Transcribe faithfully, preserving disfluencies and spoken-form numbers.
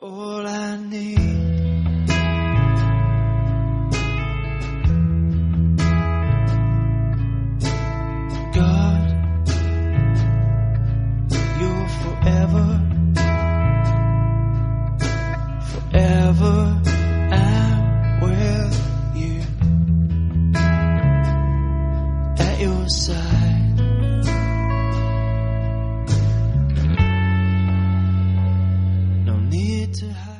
all I need. God, you're forever, forever I'm with you, at your side. No need to hide.